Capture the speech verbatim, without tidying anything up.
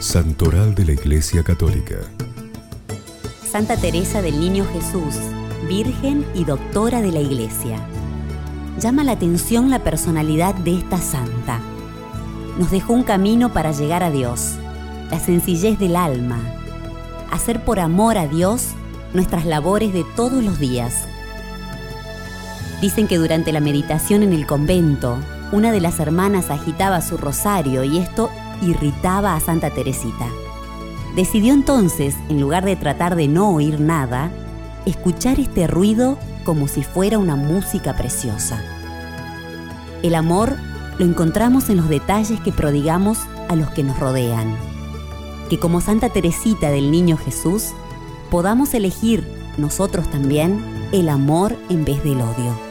Santoral de la Iglesia Católica. Santa Teresa del Niño Jesús, Virgen y Doctora de la Iglesia. Llama la atención la personalidad de esta santa. Nos dejó un camino para llegar a Dios, la sencillez del alma, hacer por amor a Dios nuestras labores de todos los días. Dicen que durante la meditación en el convento, una de las hermanas agitaba su rosario y esto irritaba a Santa Teresita. Decidió entonces, en lugar de tratar de no oír nada, escuchar este ruido como si fuera una música preciosa. El amor lo encontramos en los detalles que prodigamos a los que nos rodean. Que como Santa Teresita del Niño Jesús, podamos elegir nosotros también el amor en vez del odio.